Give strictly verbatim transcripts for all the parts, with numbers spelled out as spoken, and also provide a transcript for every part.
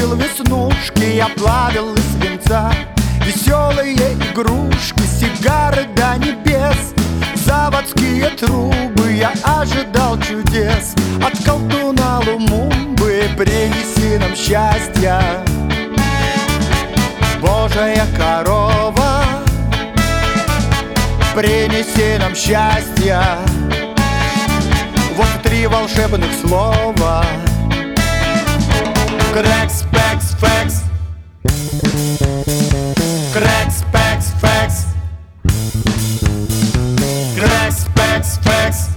лепил веснушки, я плавил из свинца. Веселые игрушки, сигары до небес, заводские трубы, я ожидал чудес. От колдуна Лумумбы принеси нам счастья. Божья корова, принеси нам счастья. Вот три волшебных слова. Крекс, пекс, фекс. Крекс, пекс, фекс. Крекс, пекс, фекс.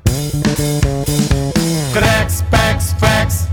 Крекс, пекс, фекс.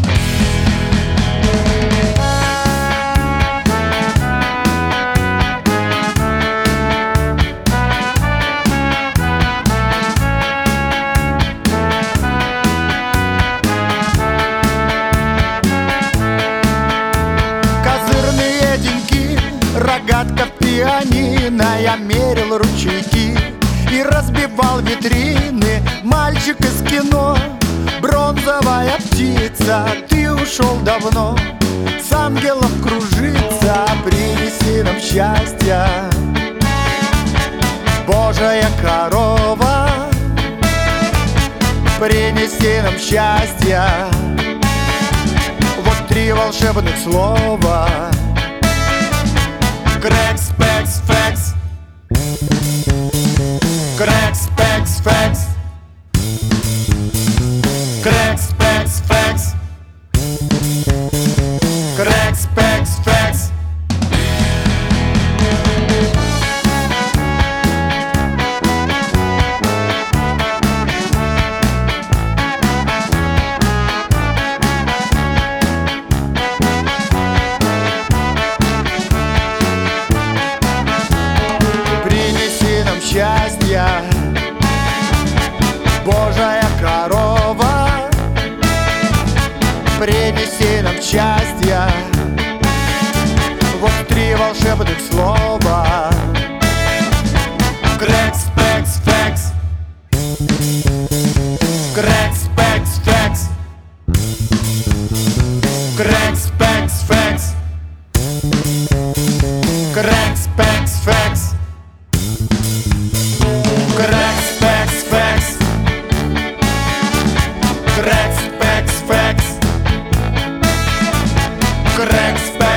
Рогатка пианино, я мерил ручейки и разбивал витрины. Мальчик из кино, бронзовая птица, ты ушел давно, с ангелом кружится. Принеси нам счастья. Божья корова, принеси нам счастья. Вот три волшебных слова. Крекс, пекс, фекс. Крекс, пекс, фекс. Крекс, пекс, фекс. Крекс, пекс, фекс. Счастья. Божья корова, принеси нам счастья. Вот три волшебных слова. Крекс, пекс, фекс. Крекс, пекс, фекс. Крекс, пекс, фекс. Крекс, пекс, фекс. Крекс, пекс, фекс. Крекс, пекс, фекс. Крекс, пекс.